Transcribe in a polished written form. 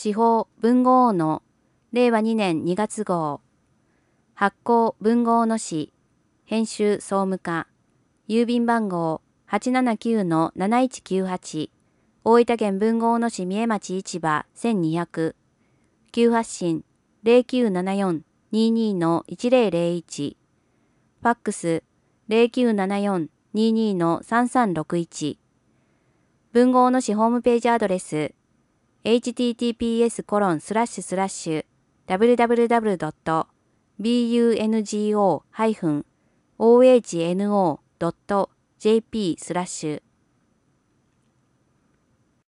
司法文豪王の令和2年2月号。発行文豪の誌。編集総務課。郵便番号 879-7198。大分県豊後大野市三重町市場1200。急発信 0974-22-1001。ファックス 0974-22-3361。豊後大野市ホームページアドレス https://www.bungo-ohno.jp/